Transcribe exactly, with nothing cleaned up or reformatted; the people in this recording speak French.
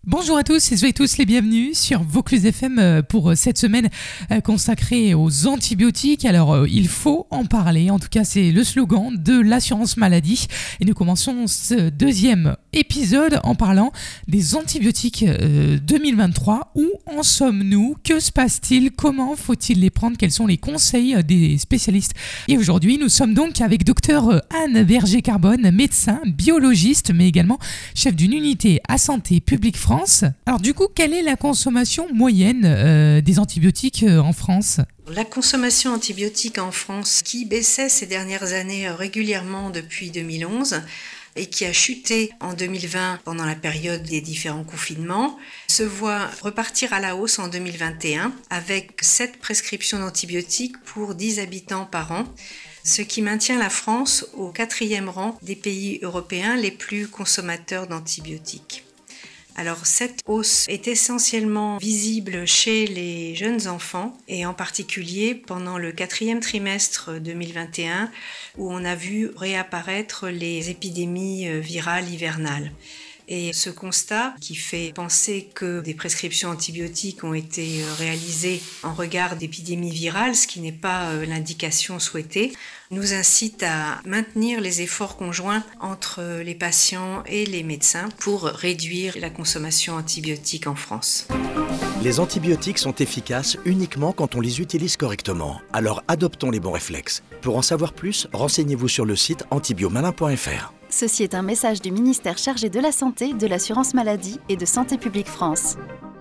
Bonjour à tous et soyez tous les bienvenus sur Vaucluse F M pour cette semaine consacrée aux antibiotiques. Alors, il faut en parler, en tout cas c'est le slogan de l'assurance maladie. Et nous commençons ce deuxième épisode en parlant des antibiotiques euh, deux mille vingt-trois. Où en sommes-nous? Que se passe-t-il? Comment faut-il les prendre? Quels sont les conseils des spécialistes? Et aujourd'hui, nous sommes donc avec docteur Anne Berger-Carbone, médecin, biologiste, mais également chef d'une unité à Santé publique France. Alors du coup, quelle est la consommation moyenne euh, des antibiotiques euh, en France ? La consommation antibiotique en France, qui baissait ces dernières années régulièrement depuis deux mille onze et qui a chuté en deux mille vingt pendant la période des différents confinements, se voit repartir à la hausse en deux mille vingt et un avec sept prescriptions d'antibiotiques pour dix habitants par an, ce qui maintient la France au quatrième rang des pays européens les plus consommateurs d'antibiotiques. Alors cette hausse est essentiellement visible chez les jeunes enfants et en particulier pendant le quatrième trimestre deux mille vingt et un où on a vu réapparaître les épidémies virales hivernales. Et ce constat, qui fait penser que des prescriptions antibiotiques ont été réalisées en regard d'épidémies virales, ce qui n'est pas l'indication souhaitée, nous incite à maintenir les efforts conjoints entre les patients et les médecins pour réduire la consommation antibiotique en France. Les antibiotiques sont efficaces uniquement quand on les utilise correctement, alors adoptons les bons réflexes. Pour en savoir plus, renseignez-vous sur le site antibiomalin point f r. Ceci est un message du ministère chargé de la Santé, de l'Assurance Maladie et de Santé publique France.